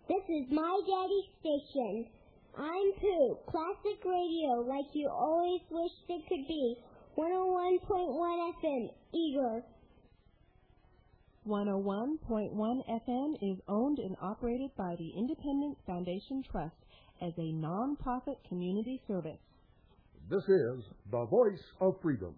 This is my daddy's station. I'm Pooh, classic radio like you always wished it could be. 101.1 FM, Eager. 101.1 FM is owned and operated by the Independent Foundation Trust as a non-profit community service. This is the Voice of Freedom.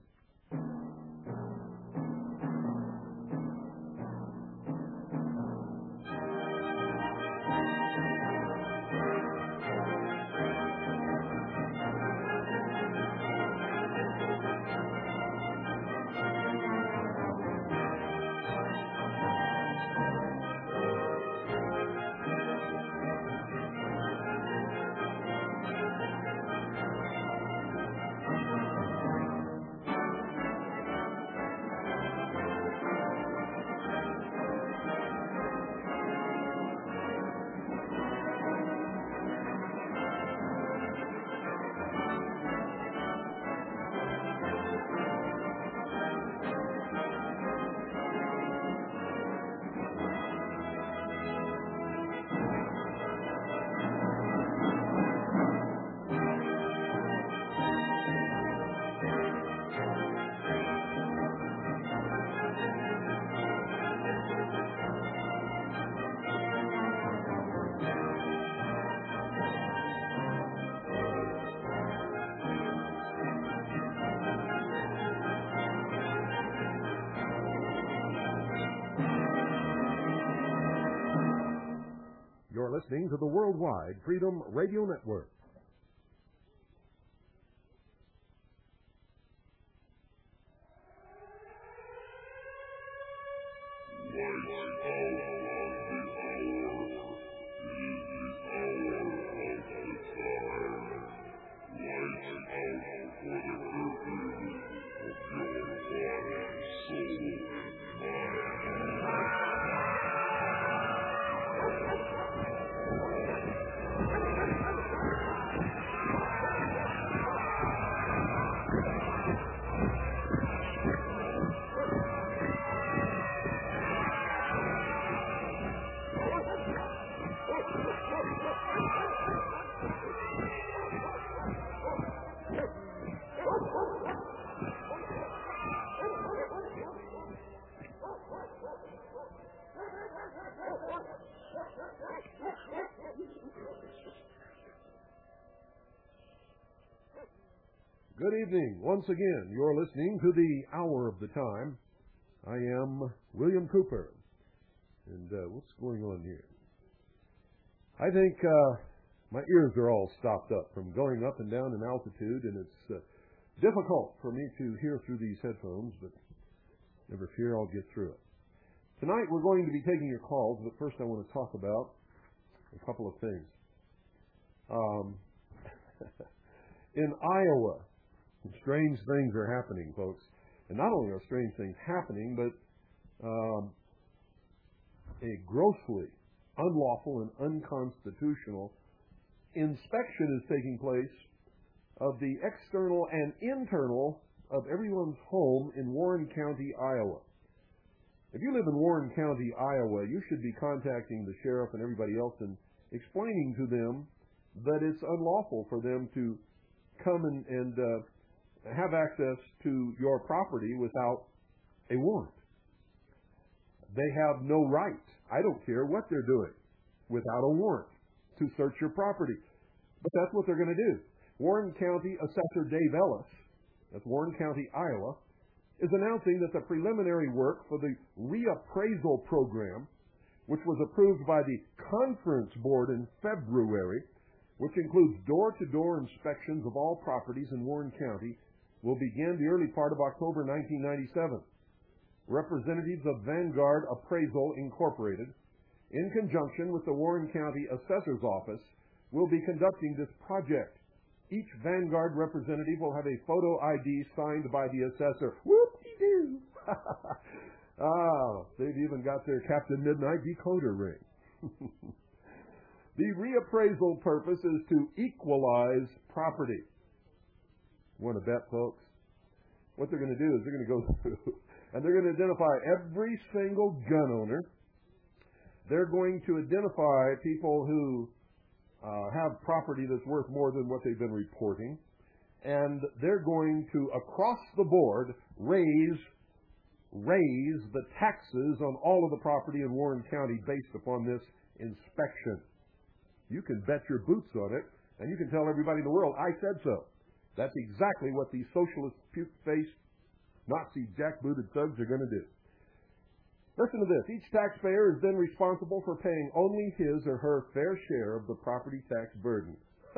You're listening to the Worldwide Freedom Radio Network. Good evening. Once again, you're listening to the Hour of the Time. I am William Cooper. And what's going on here? I think my ears are all stopped up from going up and down in altitude, and it's difficult for me to hear through these headphones, but never fear, I'll get through it. Tonight we're going to be taking your calls, but first I want to talk about a couple of things. In Iowa, strange things are happening, folks. And not only are strange things happening, but a grossly unlawful and unconstitutional inspection is taking place of the external and internal of everyone's home in Warren County, Iowa. If you live in Warren County, Iowa, you should be contacting the sheriff and everybody else and explaining to them that it's unlawful for them to come and have access to your property without a warrant. They have no right, I don't care what they're doing, without a warrant to search your property. But that's what they're going to do. Warren County Assessor Dave Ellis, that's Warren County, Iowa, is announcing that the preliminary work for the reappraisal program, which was approved by the Conference Board in February, which includes door-to-door inspections of all properties in Warren County, will begin the early part of October 1997. Representatives of Vanguard Appraisal Incorporated, in conjunction with the Warren County Assessor's Office, will be conducting this project. Each Vanguard representative will have a photo ID signed by the assessor. Whoop-de-doo! They've even got their Captain Midnight decoder ring. The reappraisal purpose is to equalize property. Want to bet, folks? What they're going to do is they're going to go through and they're going to identify every single gun owner They're going to identify people who have property that's worth more than what they've been reporting, and they're going to, across the board, raise the taxes on all of the property in Warren County based upon this inspection. You can bet your boots on it, and you can tell everybody in the world, I said so. That's exactly what these socialist, puke-faced, Nazi, jackbooted thugs are going to do. Listen to this. Each taxpayer is then responsible for paying only his or her fair share of the property tax burden.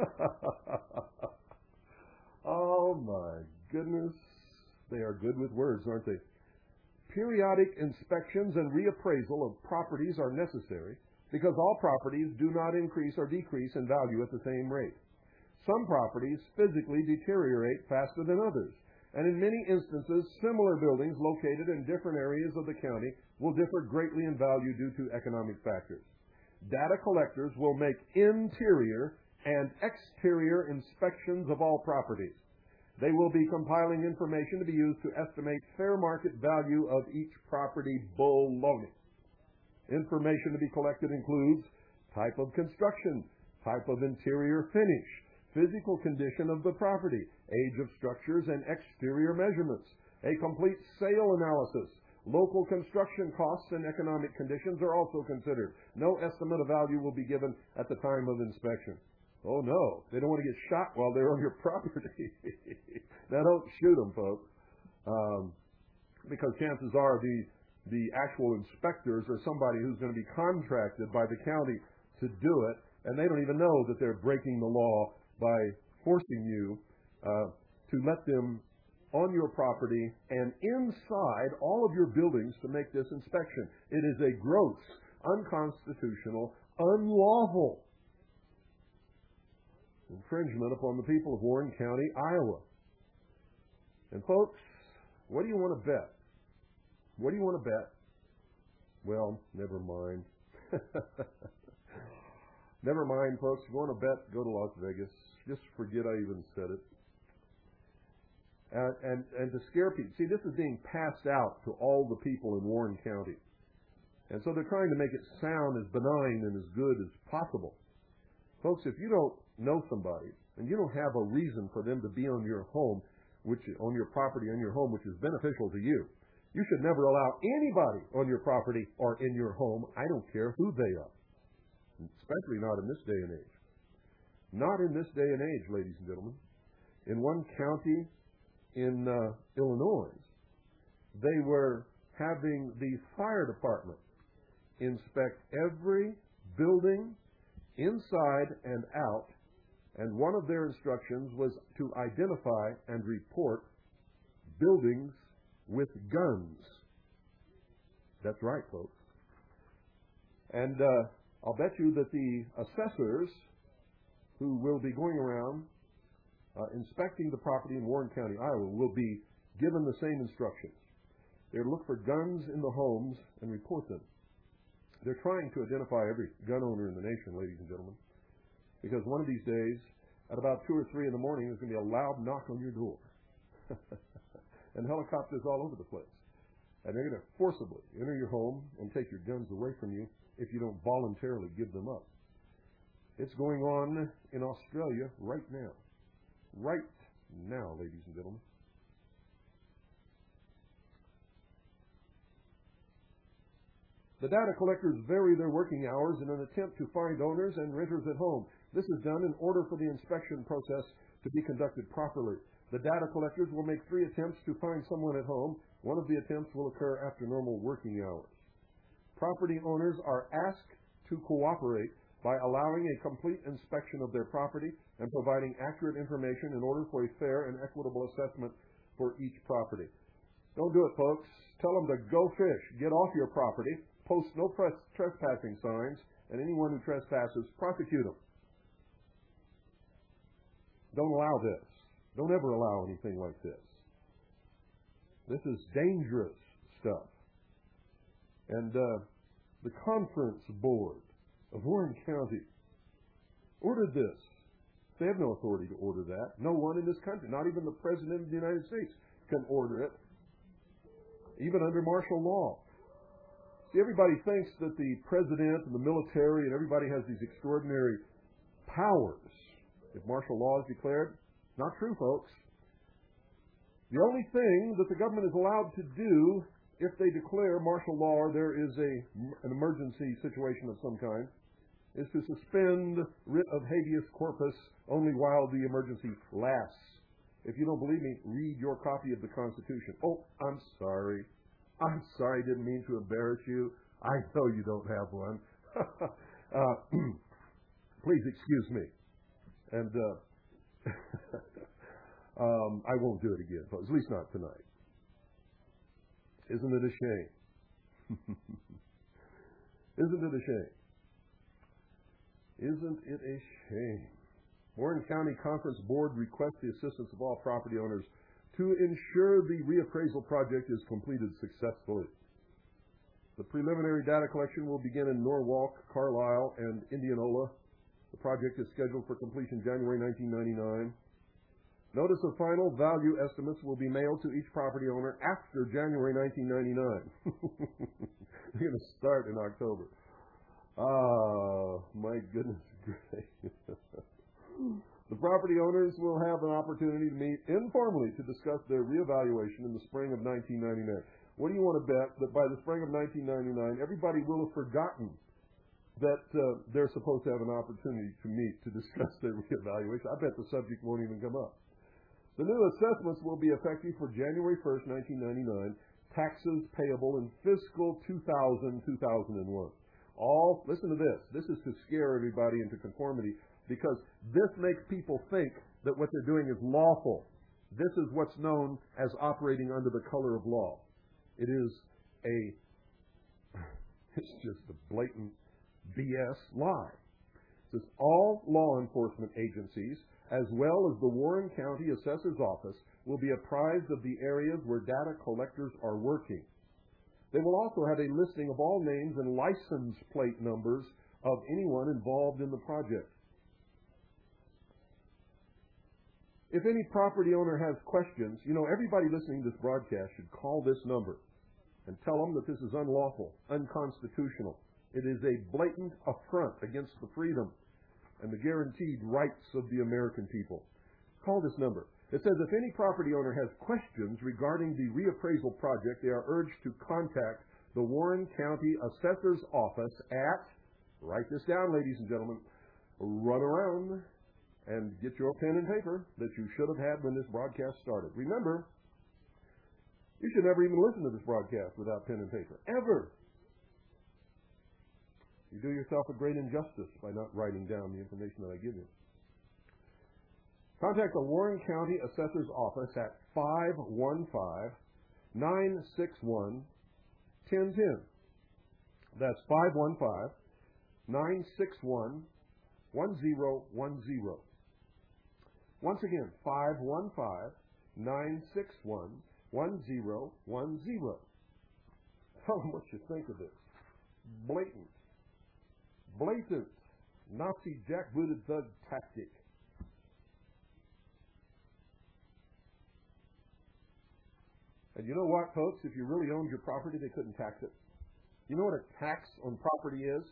Oh, my goodness. They are good with words, aren't they? Periodic inspections and reappraisal of properties are necessary because all properties do not increase or decrease in value at the same rate. Some properties physically deteriorate faster than others, and in many instances, similar buildings located in different areas of the county will differ greatly in value due to economic factors. Data collectors will make interior and exterior inspections of all properties. They will be compiling information to be used to estimate fair market value of each property. Baloney. Information to be collected includes type of construction, type of interior finish, physical condition of the property, age of structures and exterior measurements, a complete sale analysis. Local construction costs and economic conditions are also considered. No estimate of value will be given at the time of inspection. Oh, no. They don't want to get shot while they're on your property. Now, don't shoot them, folks, because chances are the actual inspectors are somebody who's going to be contracted by the county to do it, and they don't even know that they're breaking the law by forcing you to let them on your property and inside all of your buildings to make this inspection. It is a gross, unconstitutional, unlawful infringement upon the people of Warren County, Iowa. And folks, what do you want to bet? What do you want to bet? Well, never mind. Never mind, folks. If you want to bet, go to Las Vegas. Just forget I even said it. And to scare people. See, this is being passed out to all the people in Warren County. And so they're trying to make it sound as benign and as good as possible. Folks, if you don't know somebody and you don't have a reason for them to be on your home, on your property, on your home, which is beneficial to you, you should never allow anybody on your property or in your home, I don't care who they are, especially not in this day and age. Not in this day and age, ladies and gentlemen. In one county in Illinois, they were having the fire department inspect every building inside and out, and one of their instructions was to identify and report buildings with guns. That's right, folks. And I'll bet you that the assessors who will be going around inspecting the property in Warren County, Iowa, will be given the same instructions. They're to look for guns in the homes and report them. They're trying to identify every gun owner in the nation, ladies and gentlemen, because one of these days, at about 2 or 3 in the morning, there's going to be a loud knock on your door. And helicopters all over the place. And they're going to forcibly enter your home and take your guns away from you if you don't voluntarily give them up. It's going on in Australia right now. Right now, ladies and gentlemen. The data collectors vary their working hours in an attempt to find owners and renters at home. This is done in order for the inspection process to be conducted properly. The data collectors will make 3 attempts to find someone at home. One of the attempts will occur after normal working hours. Property owners are asked to cooperate by allowing a complete inspection of their property and providing accurate information in order for a fair and equitable assessment for each property. Don't do it, folks. Tell them to go fish. Get off your property. Post no trespassing signs, and anyone who trespasses, prosecute them. Don't allow this. Don't ever allow anything like this. This is dangerous stuff. And the Conference Board of Warren County ordered this. They have no authority to order that. No one in this country, not even the President of the United States, can order it, even under martial law. See, everybody thinks that the president and the military and everybody has these extraordinary powers if martial law is declared. Not true, folks. The only thing that the government is allowed to do if they declare martial law or there is an emergency situation of some kind is to suspend writ of habeas corpus only while the emergency lasts. If you don't believe me, read your copy of the Constitution. Oh, I'm sorry. Didn't mean to embarrass you. I know you don't have one. Please excuse me. And I won't do it again, folks. At least not tonight. Isn't it a shame? Isn't it a shame? Isn't it a shame? Warren County Conference Board requests the assistance of all property owners to ensure the reappraisal project is completed successfully. The preliminary data collection will begin in Norwalk, Carlisle, and Indianola. The project is scheduled for completion January 1999. Notice of final value estimates will be mailed to each property owner after January 1999. They're going to start in October. My goodness gracious. The property owners will have an opportunity to meet informally to discuss their reevaluation in the spring of 1999. What do you want to bet that by the spring of 1999, everybody will have forgotten that they're supposed to have an opportunity to meet to discuss their reevaluation? I bet the subject won't even come up. The new assessments will be effective for January 1st, 1999, taxes payable in fiscal 2000-2001. Listen to this. This is to scare everybody into conformity because this makes people think that what they're doing is lawful. This is what's known as operating under the color of law. It is it's just a blatant BS lie. It says all law enforcement agencies, as well as the Warren County Assessor's Office, will be apprised of the areas where data collectors are working. They will also have a listing of all names and license plate numbers of anyone involved in the project. If any property owner has questions, everybody listening to this broadcast should call this number and tell them that this is unlawful, unconstitutional. It is a blatant affront against the freedom and the guaranteed rights of the American people. Call this number. It says if any property owner has questions regarding the reappraisal project, they are urged to contact the Warren County Assessor's Office at, write this down, ladies and gentlemen, run around and get your pen and paper that you should have had when this broadcast started. Remember, you should never even listen to this broadcast without pen and paper, ever. You do yourself a great injustice by not writing down the information that I give you. Contact the Warren County Assessor's Office at 515-961-1010. That's 515-961-1010. Once again, 515-961-1010. Tell them what you think of this. Blatant, Nazi jackbooted thug tactic. And you know what, folks? If you really owned your property, they couldn't tax it. You know what a tax on property is?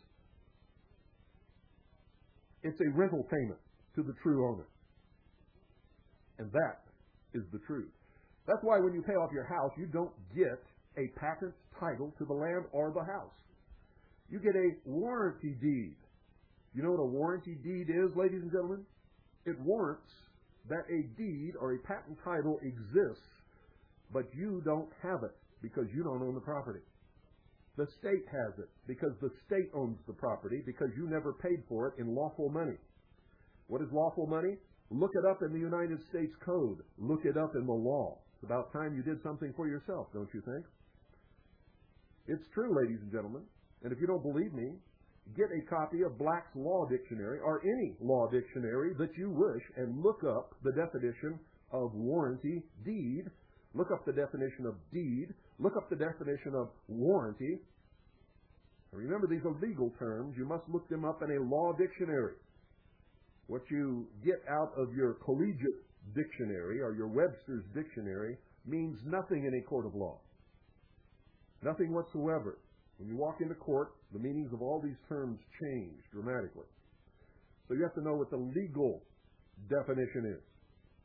It's a rental payment to the true owner. And that is the truth. That's why when you pay off your house, you don't get a patent title to the land or the house. You get a warranty deed. You know what a warranty deed is, ladies and gentlemen? It warrants that a deed or a patent title exists, but you don't have it because you don't own the property. The state has it because the state owns the property because you never paid for it in lawful money. What is lawful money? Look it up in the United States Code. Look it up in the law. It's about time you did something for yourself, don't you think? It's true, ladies and gentlemen. And if you don't believe me, get a copy of Black's Law Dictionary or any law dictionary that you wish and look up the definition of warranty deed. Look up the definition of deed. Look up the definition of warranty. And remember, these are legal terms. You must look them up in a law dictionary. What you get out of your collegiate dictionary or your Webster's dictionary means nothing in a court of law. Nothing whatsoever. When you walk into court, the meanings of all these terms change dramatically. So you have to know what the legal definition is.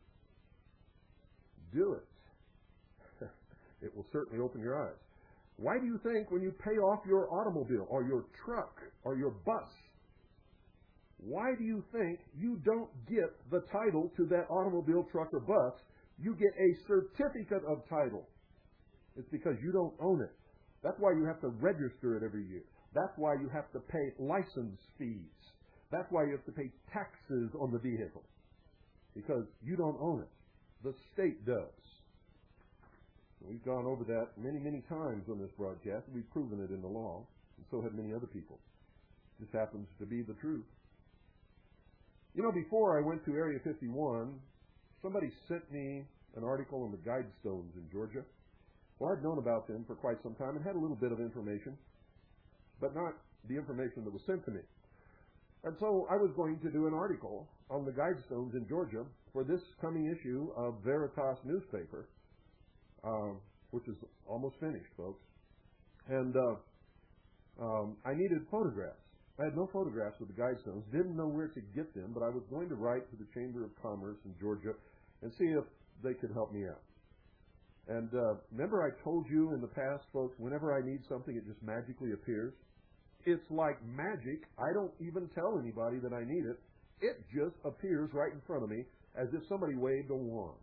Do it. It will certainly open your eyes. Why do you think when you pay off your automobile or your truck or your bus, why do you think you don't get the title to that automobile, truck, or bus? You get a certificate of title. It's because you don't own it. That's why you have to register it every year. That's why you have to pay license fees. That's why you have to pay taxes on the vehicle. Because you don't own it. The state does. We've gone over that many, many times on this broadcast. We've proven it in the law, and so have many other people. This happens to be the truth. You know, before I went to Area 51, somebody sent me an article on the Guidestones in Georgia. Well, I'd known about them for quite some time and had a little bit of information, but not the information that was sent to me. And so I was going to do an article on the Guidestones in Georgia for this coming issue of Veritas newspaper, which is almost finished, folks. And I needed photographs. I had no photographs of the Guidestones, didn't know where to get them, but I was going to write to the Chamber of Commerce in Georgia and see if they could help me out. And remember I told you in the past, folks, whenever I need something, it just magically appears? It's like magic. I don't even tell anybody that I need it. It just appears right in front of me as if somebody waved a wand.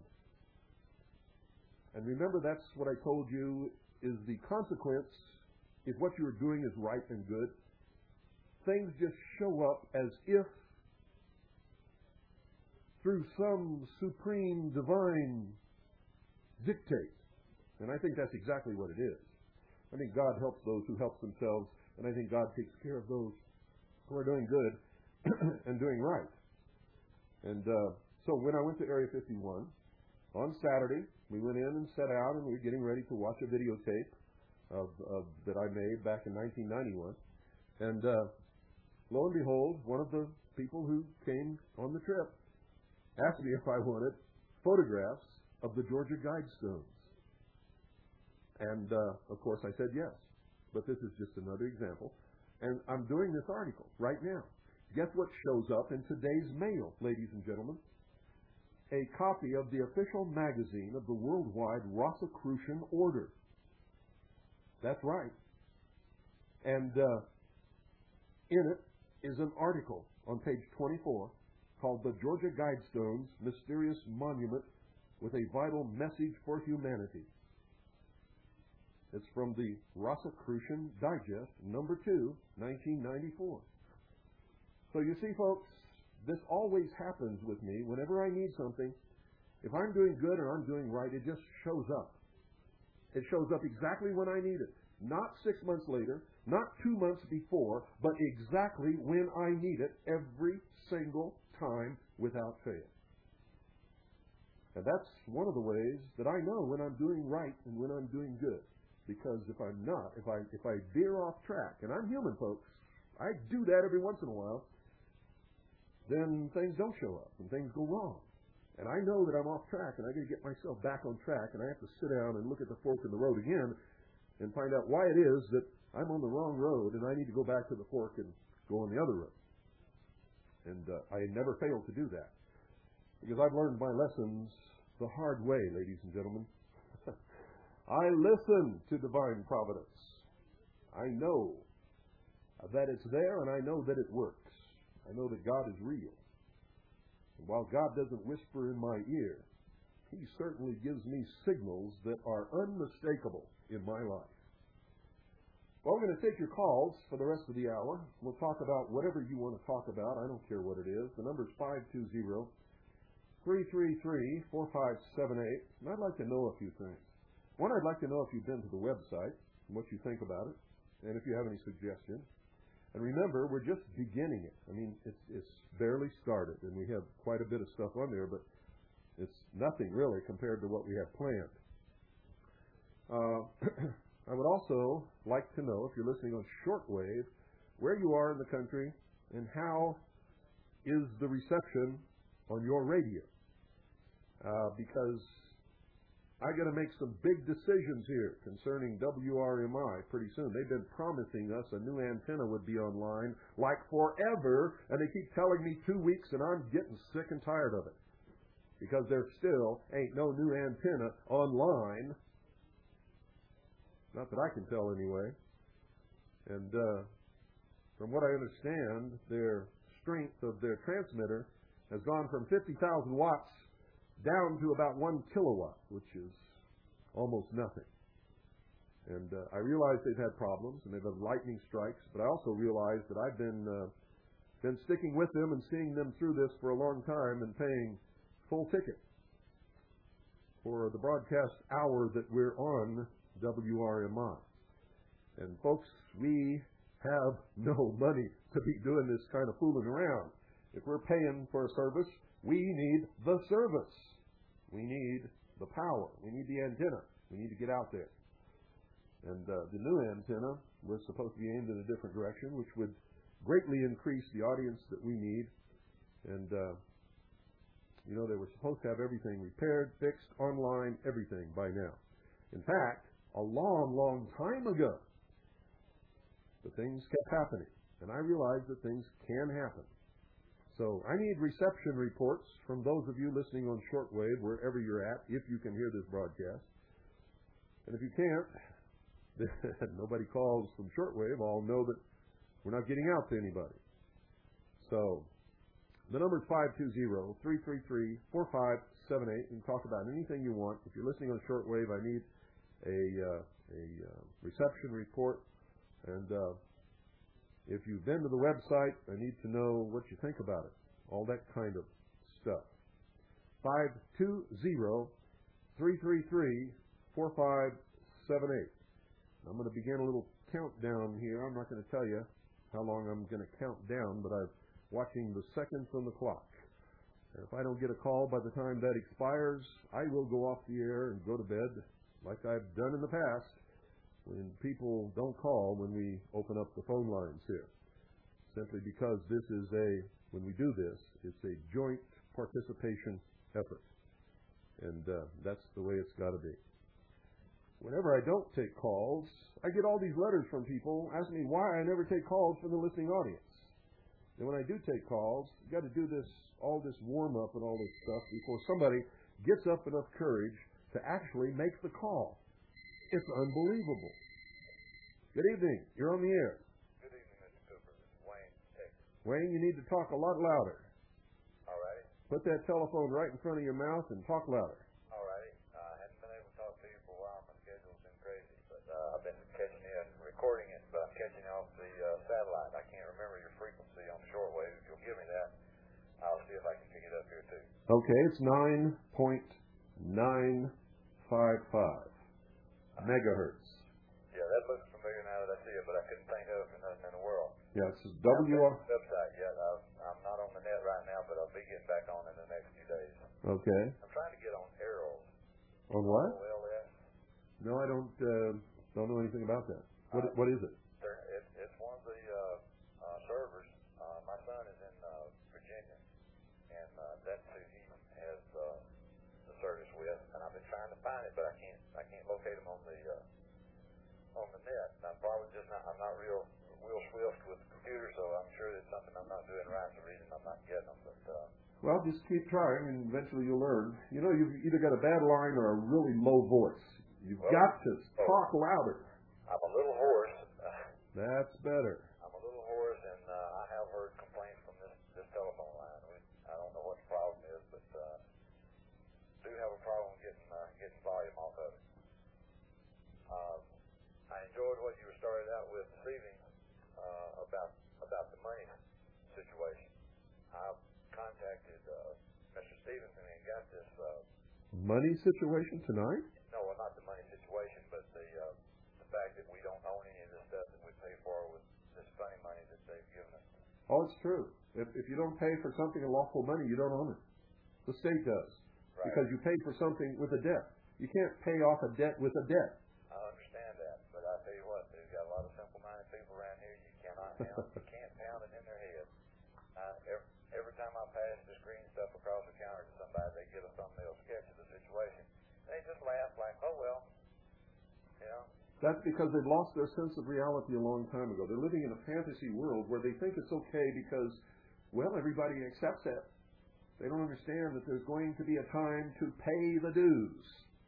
And remember, that's what I told you is the consequence if what you're doing is right and good. Things just show up as if through some supreme divine dictate. And I think that's exactly what it is. I think God helps those who help themselves, and I think God takes care of those who are doing good and doing right. And so when I went to Area 51, on Saturday, we went in and sat out, and we were getting ready to watch a videotape that I made back in 1991. And lo and behold, one of the people who came on the trip asked me if I wanted photographs of the Georgia Guidestones. And, of course, I said yes. But this is just another example. And I'm doing this article right now. Guess what shows up in today's mail, ladies and gentlemen? A copy of the official magazine of the Worldwide Rosicrucian Order. That's right. And in it is an article on page 24 called The Georgia Guidestones, Mysterious Monument with a Vital Message for Humanity. It's from the Rosicrucian Digest, number 2, 1994. So you see, folks, this always happens with me. Whenever I need something, if I'm doing good or I'm doing right, it just shows up. It shows up exactly when I need it. Not 6 months later, not 2 months before, but exactly when I need it every single time without fail. And that's one of the ways that I know when I'm doing right and when I'm doing good. Because if I'm not, if I veer off track, and I'm human, folks, I do that every once in a while, then things don't show up and things go wrong. And I know that I'm off track and I got to get myself back on track, and I have to sit down and look at the fork in the road again and find out why it is that I'm on the wrong road and I need to go back to the fork and go on the other road. And I never fail to do that because I've learned my lessons the hard way, ladies and gentlemen. I listen to divine providence. I know that it's there, and I know that it works. I know that God is real. And while God doesn't whisper in my ear, He certainly gives me signals that are unmistakable in my life. Well, we're going to take your calls for the rest of the hour. We'll talk about whatever you want to talk about. I don't care what it is. The number is 520-333-4578. And I'd like to know a few things. One, I'd like to know if you've been to the website and what you think about it, and if you have any suggestions. And remember, we're just beginning it. I mean, it's barely started, and we have quite a bit of stuff on there, but it's nothing really compared to what we have planned. I would also like to know, if you're listening on shortwave, where you are in the country and how is the reception on your radio. Because I got to make some big decisions here concerning WRMI pretty soon. They've been promising us a new antenna would be online like forever, and they keep telling me 2 weeks, and I'm getting sick and tired of it because there still ain't no new antenna online. Not that I can tell anyway. And from what I understand, their strength of their transmitter has gone from 50,000 watts down to about 1 kilowatt, which is almost nothing. And I realize they've had problems and they've had lightning strikes, but I also realize that I've been sticking with them and seeing them through this for a long time and paying full ticket for the broadcast hour that we're on WRMI. And folks, we have no money to be doing this kind of fooling around. If we're paying for a service, we need the service. We need the power. We need the antenna. We need to get out there. And the new antenna was supposed to be aimed in a different direction, which would greatly increase the audience that we need. And, they were supposed to have everything repaired, fixed, online, everything by now. In fact, a long, long time ago, the things kept happening. And I realized that things can happen. So I need reception reports from those of you listening on shortwave, wherever you're at, if you can hear this broadcast. And if you can't, nobody calls from shortwave, I'll know that we're not getting out to anybody. So the number is 520-333-4578. You can talk about anything you want. If you're listening on shortwave, I need a reception report. And if you've been to the website, I need to know what you think about it. All that kind of stuff. 520-333-4578. I'm going to begin a little countdown here. I'm not going to tell you how long I'm going to count down, but I'm watching the seconds on the clock. And if I don't get a call by the time that expires, I will go off the air and go to bed like I've done in the past, when people don't call when we open up the phone lines here. Simply because when we do this, it's a joint participation effort. And that's the way it's got to be. Whenever I don't take calls, I get all these letters from people asking me why I never take calls from the listening audience. And when I do take calls, you've got to do all this warm-up and all this stuff before somebody gets up enough courage to actually make the call. It's unbelievable. Good evening. You're on the air. Good evening, Mr. Cooper. This is Wayne, Texas. Wayne, you need to talk a lot louder. All righty. Put that telephone right in front of your mouth and talk louder. All righty. I hadn't been able to talk to you for a while. My schedule's been crazy, but I've been catching you and recording it, but I'm catching you off the satellite. I can't remember your frequency on the shortwave. If you'll give me that, I'll see if I can pick it up here, too. Okay, it's 9.955 megahertz. Yeah, that looks familiar now that I see it, but I couldn't think of it for nothing in the world. Yeah, it's website yet. I'm not on the net right now, but I'll be getting back on in the next few days. Okay. I'm trying to get on Arrows. On what? OLS. No, I don't know anything about that. What is it? It's one of the servers. My son is in Virginia, and that's who he has the service with. And I've been trying to find it, but I can't locate him on the net. I'm probably just not. I'm not real swift with the computer, so I'm sure it's something I'm not doing right. It's the reason I'm not getting them. But well, just keep trying, and eventually you'll learn. You've either got a bad line or a really low voice. You've got to talk louder. I'm a little hoarse. That's better. I'm a little hoarse, and I have heard complaints from this telephone line. I don't know what the problem is, but do have a problem getting volume off of it. I enjoyed what you started out with this evening about the money situation. I've contacted Mr. Stevenson and got this money situation tonight. No, well, not the money situation, but the fact that we don't own any of this stuff that we pay for with this funny money that they've given us. Oh, it's true. If you don't pay for something in lawful money, you don't own it. The state does. Right. Because you pay for something with a debt. You can't pay off a debt with a debt. I understand that, but I tell you what, there's got a lot of simple-minded people around here. You can't pound it in their head. Every time I pass this green stuff across the counter to somebody, they get a thumbnail sketch of the situation. They just laugh That's because they've lost their sense of reality a long time ago. They're living in a fantasy world where they think it's okay because, well, everybody accepts it. They don't understand that there's going to be a time to pay the dues.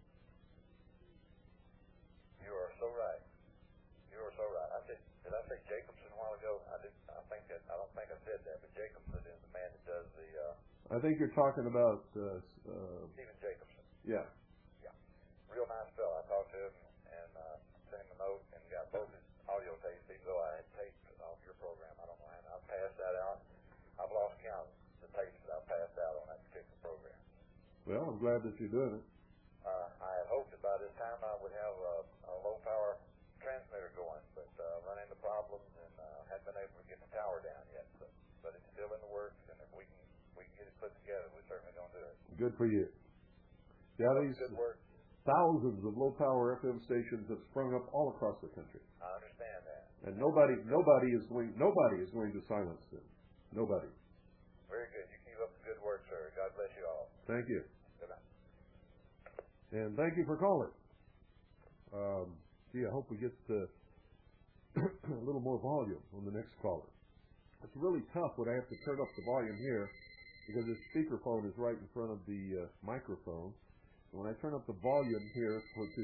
You are so right. You are so right. Did I say Jacobson a while ago? I don't think I said that, but Jacobson is the man that does the. I think you're talking about Stephen Jacobson. Yeah. Yeah. Real nice fellow. I talked to him and sent him a note and got both his audio tapes. Even though I had taped off your program, I don't know how I've passed that out. I've lost count of the tapes that I've passed out on that particular program. Well, I'm glad that you're doing it. I had hoped that by this time I would have a low power transmitter going, but run into problems and hadn't been able to get the tower down yet. But it's still in the works, and if we can get it put together, we're certainly going to do it. Good for you. Yeah, these good work. Thousands of low power FM stations have sprung up all across the country. I understand that. And nobody is going to silence them. Nobody. Very good. You keep up the good work, sir. God bless you all. Thank you. Good night. And thank you for calling. I hope we get a little more volume on the next caller. It's really tough when I have to turn up the volume here because this speakerphone is right in front of the microphone. And when I turn up the volume here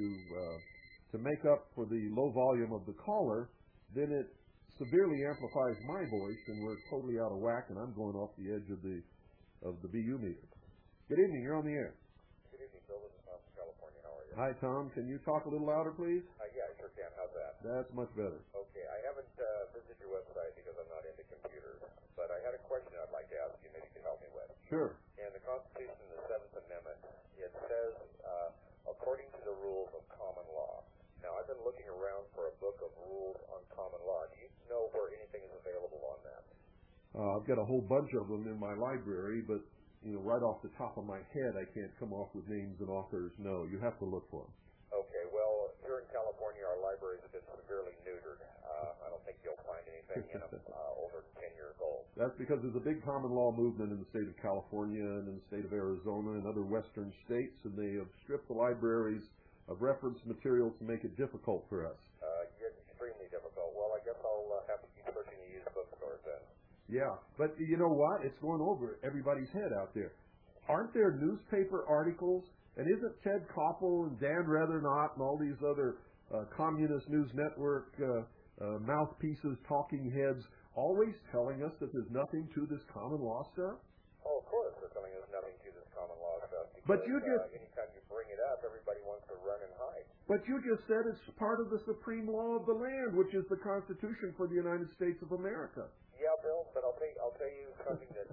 to make up for the low volume of the caller, then it severely amplifies my voice, and we're totally out of whack, and I'm going off the edge of the BU meter. Good evening. You're on the air. Good evening, Bill. This is Tom from California. How are you? Hi, Tom. Can you talk a little louder, please? Yeah, I sure can. How's that? That's much better. Okay. I haven't visited your website because I'm not into computers, but I had a question I'd like to ask you. Maybe you can help me with. Sure. In the Constitution, the Seventh Amendment, it says, according to the rules of common law. Now, I've been looking around for a book of rules on common law. Do you know where anything is available on that? I've got a whole bunch of them in my library, but right off the top of my head, I can't come off with names and authors. No, you have to look for them. Okay. Well, here in California, our libraries have been severely neutered. I don't think you'll find anything in them over 10 years old. That's because there's a big common law movement in the state of California and in the state of Arizona and other western states, and they have stripped the libraries of reference material to make it difficult for us. Extremely difficult. Well, I guess I'll have to keep searching the used bookstores then. Yeah, but you know what? It's going over everybody's head out there. Aren't there newspaper articles? And isn't Ted Koppel and Dan Rather-Not and all these other communist news network mouthpieces, talking heads, always telling us that there's nothing to this common law stuff? Oh, of course they're telling us nothing to this common law stuff. Because, but you just anytime you bring it up, everybody wants to run and hide. But you just said it's part of the supreme law of the land, which is the Constitution for the United States of America. Yeah, Bill, but I'll tell you something that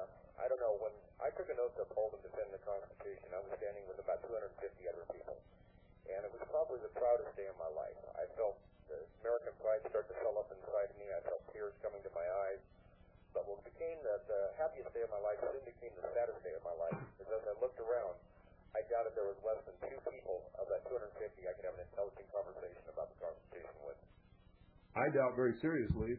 I don't know. When I took an oath to uphold and defend the Constitution, I was standing with about 250 other people, and it was probably the proudest day of my life. I felt the American pride start to swell up inside of me. I felt tears coming to my eyes. But what became the happiest day of my life soon became the saddest day of my life, because as I looked around, I doubted there was less than 2 people of that 250 I could have an intelligent conversation about the Constitution with. I doubt very seriously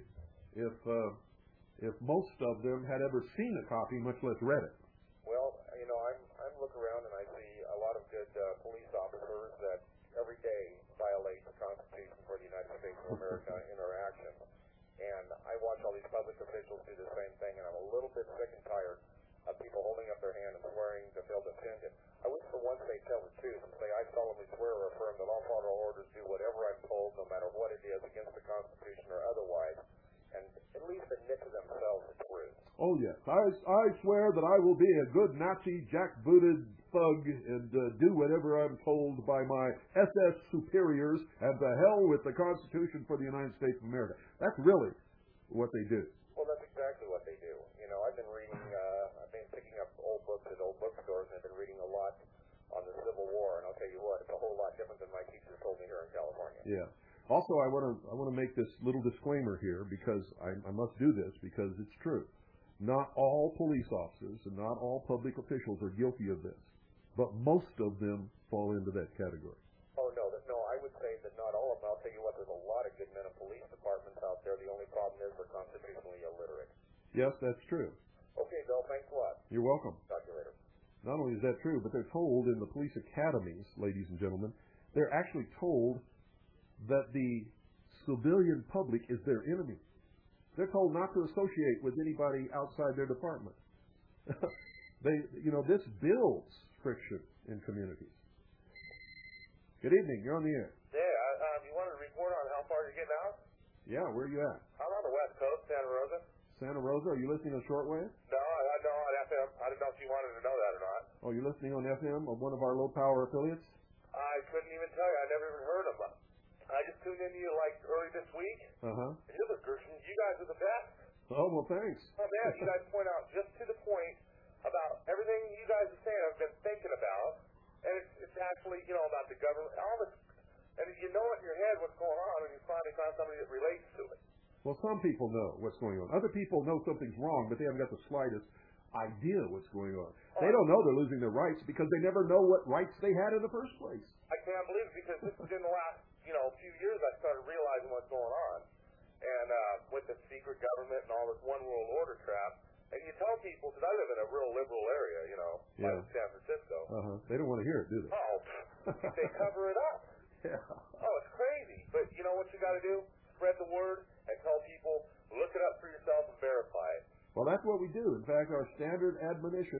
if most of them had ever seen a copy, much less read it. Well, I'm looking around and I see a lot of good police officers that every day violate the Constitution for the United States of America in their actions. And I watch all these public officials do the same thing, and I'm a little bit sick and tired of people holding up their hand and swearing that they'll defend it. I wish for once they'd tell the truth and say, I solemnly swear or affirm that I'll follow orders, do whatever I'm told, no matter what it is, against the Constitution or otherwise, and at least admit to themselves the truth. Oh, yes. I swear that I will be a good Nazi, jackbooted thug and do whatever I'm told by my SS superiors, and to hell with the Constitution for the United States of America. That's really what they do. Well, that's exactly what they do. I've been reading, I've been picking up old books at old bookstores, and I've been reading a lot on the Civil War, and I'll tell you what, it's a whole lot different than my teachers told me here in California. Yeah. Also, I want to make this little disclaimer here, because I must do this because it's true. Not all police officers and not all public officials are guilty of this, but most of them fall into that category. Oh, no, I would say that not all of them. I'll tell you what, there's a lot of good men in police departments out there. The only problem is they're constitutionally illiterate. Yes, that's true. Okay, Bill, thanks a lot. You're welcome. Talk to you later. Not only is that true, but they're told in the police academies, ladies and gentlemen, they're actually told that the civilian public is their enemy. They're told not to associate with anybody outside their department. This builds friction in communities. Good evening. You're on the air. Yeah, you wanted to report on how far you're getting out? Yeah, where are you at? I'm on the West Coast, Santa Rosa. Santa Rosa? Are you listening on shortwave? No, I know on FM. I didn't know if you wanted to know that or not. Oh, you're listening on FM of one of our low-power affiliates? I couldn't even tell you. I never even heard of them. I just tuned into you like early this week. Uh-huh. And you guys are the best. Oh, well, thanks. Oh, man, you guys point out just to the point about everything you guys are saying I've been thinking about. And it's actually, about the government, all this. And you know it in your head what's going on, and you finally find somebody that relates to it. Well, some people know what's going on. Other people know something's wrong, but they haven't got the slightest idea what's going on. They don't know they're losing their rights because they never know what rights they had in the first place. I can't believe it because this is in the last, few years I started realizing what's going on. And with the secret government and all this one world order crap. And you tell people, because I live in a real liberal area, like San Francisco. Uh-huh. They don't want to hear it, do they? Oh, they cover it up. Yeah. Oh, it's crazy. But you know what you got to do? Spread the word and tell people, look it up for yourself and verify it. Well, that's what we do. In fact, our standard admonition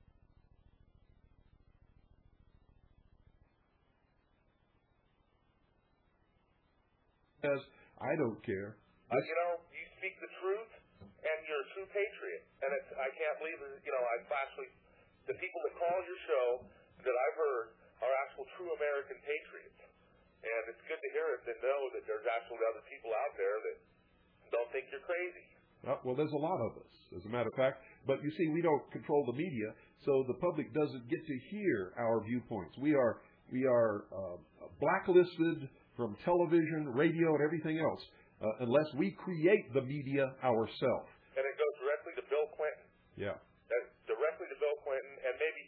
says, I don't care. You speak the truth, and you're a true patriot. And I can't believe it. I've actually, the people that call your show that I've heard are actual true American patriots. And it's good to hear it and know that there's actually other people out there that don't think you're crazy. Well, there's a lot of us, as a matter of fact. But you see, we don't control the media, so the public doesn't get to hear our viewpoints. We are blacklisted from television, radio, and everything else, unless we create the media ourselves. And it goes directly to Bill Clinton. Yeah. Directly to Bill Clinton, and maybe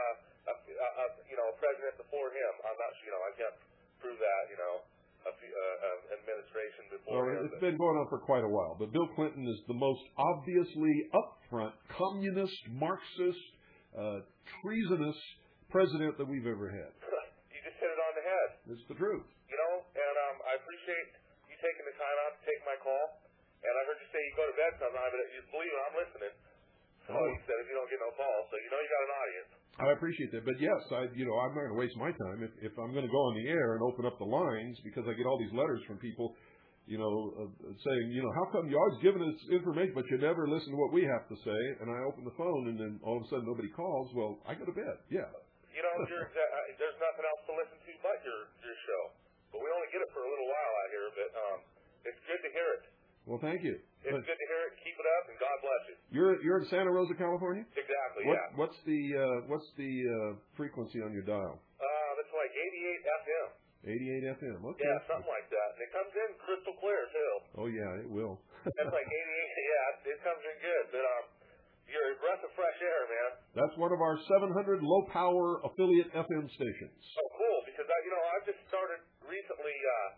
a president before him. I'm not sure. I can't prove that. Administration before him. It's been going on for quite a while, but Bill Clinton is the most obviously upfront communist, Marxist, treasonous president that we've ever had. You just hit it on the head. It's the truth. And I appreciate you taking the time out to take my call. And I heard you say you go to bed sometime, but you believe it, I'm listening. So you said if you don't get no calls, so you got an audience. I appreciate that, but yes, I'm not going to waste my time if I'm going to go on the air and open up the lines because I get all these letters from people, saying, how come you always giving us information but you never listen to what we have to say? And I open the phone and then all of a sudden nobody calls. Well, I go to bed. Yeah. There's nothing else to listen to but your show, but we only get it for a little while out here. But it's good to hear it. Well, thank you. It's good to hear it. Keep it up, and God bless you. You're in Santa Rosa, California? Exactly. Yeah. What's the frequency on your dial? It's like 88 FM. 88 FM. Okay. Yeah, something like that. And it comes in crystal clear too. Oh yeah, it will. That's like 88. Yeah, it comes in good. But you're a breath of fresh air, man. That's one of our 700 low power affiliate FM stations. Oh, cool. Because I've just started recently,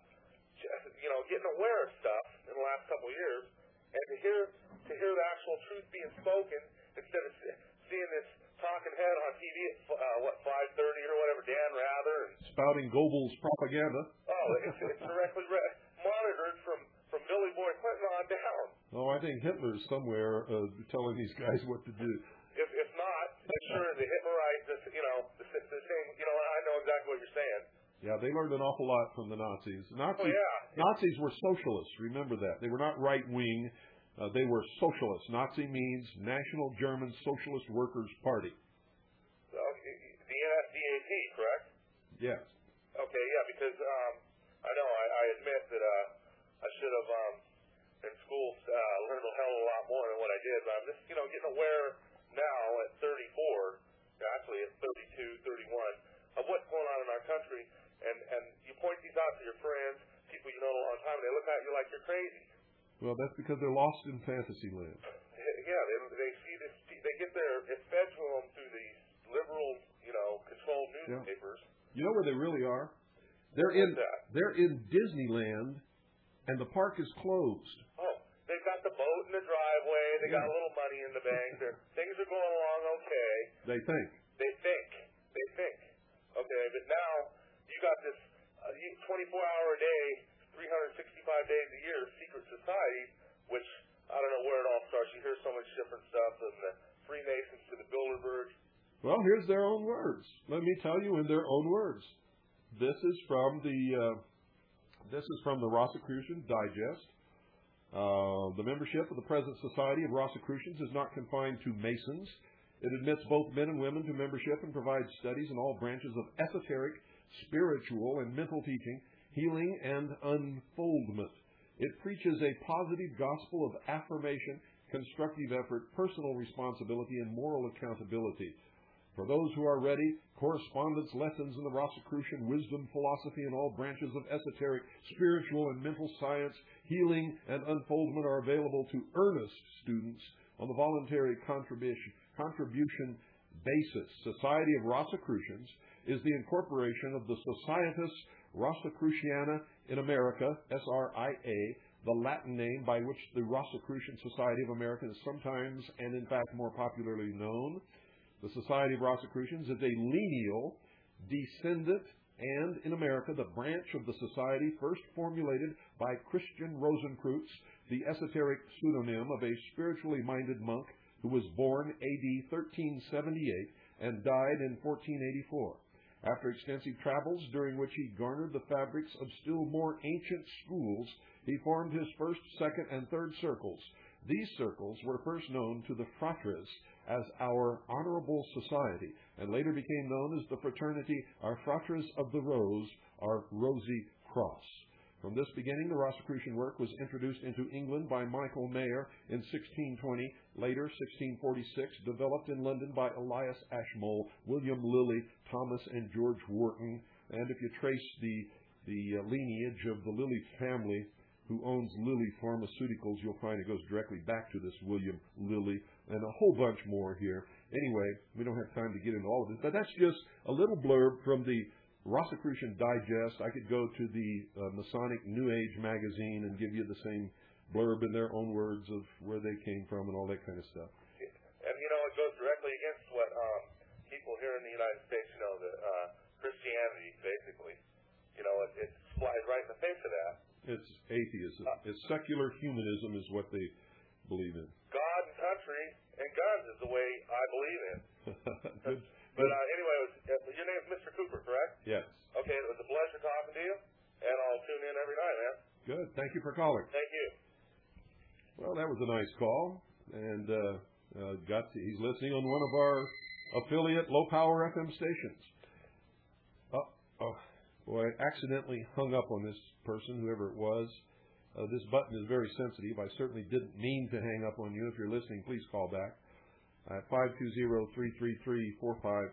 getting aware of stuff in the last couple of years, and to hear the actual truth being spoken instead of seeing this talking head on TV at 5:30 or whatever, Dan Rather, and spouting Goebbels propaganda. Oh, it's directly monitored from Billy Boy Clinton on down. Oh, I think Hitler's somewhere telling these guys what to do. If not, I'm sure the Hitlerites, the same. I know exactly what you're saying. Yeah, they learned an awful lot from the Nazis. Nazis were socialists. Remember that. They were not right-wing. They were socialists. Nazi means National German Socialist Workers' Party. The NSDAP, correct? Yes. Okay, yeah, because I know I admit that I should have in school learned a hell of a lot more than what I did. But I'm just getting aware now at 34, actually at 32, 31, of what's going on in our country. And you point these out to your friends, people you know a long time, and they look at you like you're crazy. Well, that's because they're lost in fantasy land. Yeah, they see this. They get it's fed to them through these liberal, controlled newspapers. Yeah. You know where they really are? They're in Disneyland, and the park is closed. Oh, they've got the boat in the driveway. They got a little money in the bank. Things are going along okay. They think. Okay, but now you got this, 24-hour-a-day, 365 days a year secret society, which I don't know where it all starts. You hear so much different stuff, from the Freemasons to the Bilderberg. Well, here's their own words. Let me tell you in their own words. This is from the Rosicrucian Digest. The membership of the present Society of Rosicrucians is not confined to Masons. It admits both men and women to membership and provides studies in all branches of esoteric, spiritual, and mental teaching, healing, and unfoldment. It preaches a positive gospel of affirmation, constructive effort, personal responsibility, and moral accountability. For those who are ready, correspondence lessons in the Rosicrucian wisdom, philosophy, and all branches of esoteric, spiritual, and mental science, healing, and unfoldment are available to earnest students on the voluntary contribution basis. Society of Rosicrucians is the incorporation of the Societas Rosicruciana in America, SRIA, the Latin name by which the Rosicrucian Society of America is sometimes and in fact more popularly known. The Society of Rosicrucians is a lineal descendant and, in America, the branch of the society first formulated by Christian Rosenkreutz, the esoteric pseudonym of a spiritually minded monk who was born A.D. 1378 and died in 1484. After extensive travels during which he garnered the fabrics of still more ancient schools, he formed his first, second, and third circles. These circles were first known to the fratres as our Honorable Society, and later became known as the fraternity Our Fratres of the Rose, our Rosy Cross. From this beginning, the Rosicrucian work was introduced into England by Michael Mayer in 1620, later 1646, developed in London by Elias Ashmole, William Lilly, Thomas, and George Wharton. And if you trace the lineage of the Lilly family, who owns Lilly Pharmaceuticals, you'll find it goes directly back to this William Lilly, and a whole bunch more here. Anyway, we don't have time to get into all of this, but that's just a little blurb from the Rosicrucian Digest. I could go to the Masonic New Age magazine and give you the same blurb in their own words of where they came from and all that kind of stuff. And, it goes directly against what people here in the United States, that Christianity, basically, it flies right in the face of that. It's atheism. It's secular humanism is what they believe in. God and country and guns is the way I believe in. Good. But anyway, your name's Mr. Cooper, correct? Yes. Okay, it was a pleasure talking to you, and I'll tune in every night, man. Good. Thank you for calling. Thank you. Well, that was a nice call, and he's listening on one of our affiliate low-power FM stations. Boy, I accidentally hung up on this person, whoever it was. This button is very sensitive. I certainly didn't mean to hang up on you. If you're listening, please call back at 520-333-4578.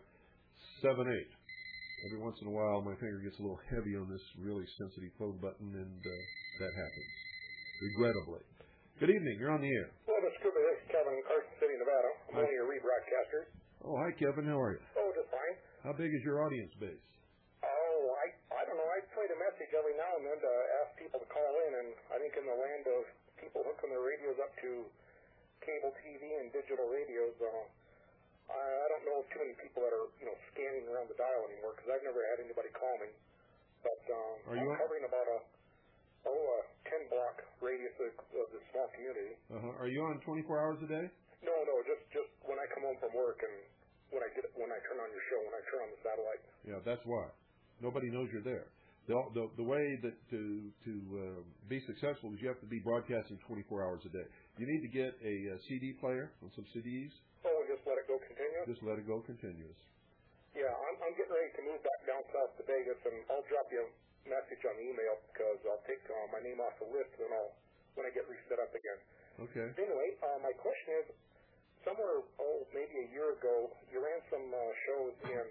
Every once in a while, my finger gets a little heavy on this really sensitive phone button, and that happens, regrettably. Good evening. You're on the air. Hello, Mr. Cooper. This is Kevin in Carson City, Nevada. I'm one of your rebroadcasters. Oh, hi, Kevin. How are you? Oh, just fine. How big is your audience base? I don't know. I play a message every now and then to ask people to call in, and I think in the land of people hooking their radios up to cable TV and digital radios, I don't know too many people that are, scanning around the dial anymore, because I've never had anybody call me. But I'm covering about a 10-block radius of the small community. Are you on 24 hours a day? No, just when I come home from work and when I turn on your show, when I turn on the satellite. Yeah, that's why. Nobody knows you're there. The way that to be successful is you have to be broadcasting 24 hours a day. You need to get a CD player and some CDs. Oh, and just let it go continuous? Just let it go continuous. Yeah, I'm getting ready to move back down south to Vegas, and I'll drop you a message on email because I'll take my name off the list when I get reset up again. Okay. Anyway, my question is, somewhere, maybe a year ago, you ran some shows in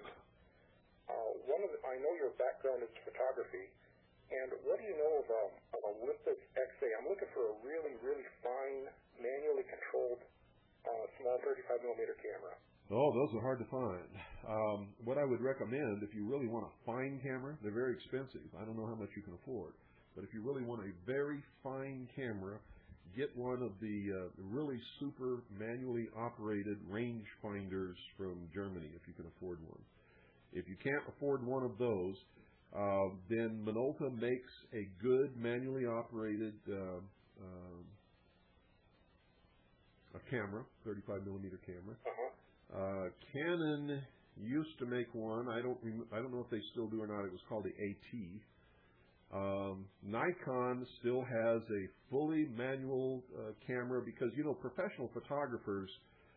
I know your background is photography, and what do you know of an Olympus XA? I'm looking for a really, really fine, manually controlled, small 35mm camera. Oh, those are hard to find. What I would recommend, if you really want a fine camera, they're very expensive. I don't know how much you can afford. But if you really want a very fine camera, get one of the really super manually operated range finders from Germany, if you can afford one. If you can't afford one of those, Then Minolta makes a good manually operated a camera, 35 millimeter camera. Canon used to make one. I don't know if they still do or not. It was called the AT. Nikon still has a fully manual camera because, you know, professional photographers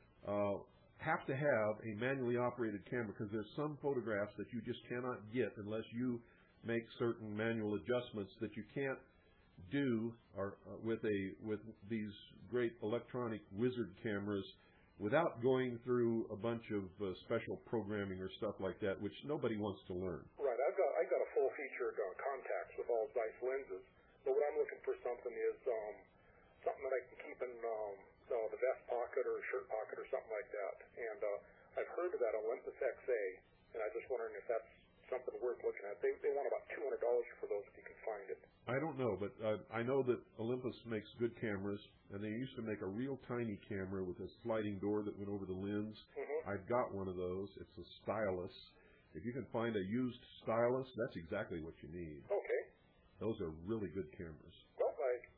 have to have a manually operated camera because there's some photographs that you just cannot get unless you make certain manual adjustments that you can't do with these great electronic wizard cameras without going through a bunch of special programming or stuff like that, which nobody wants to learn. Right. I've got a full-featured contacts with all Zeiss lenses, but what I'm looking for something is something that I can keep in the vest pocket or shirt pocket or something like that. And I've heard of that Olympus XA, and I'm just wondering if that's something worth looking at. They want about $200 for those if you can find it. I don't know, but I know that Olympus makes good cameras, and they used to make a real tiny camera with a sliding door that went over the lens. I've got one of those. It's a stylus. If you can find a used stylus, that's exactly what you need. Okay. Those are really good cameras. Well,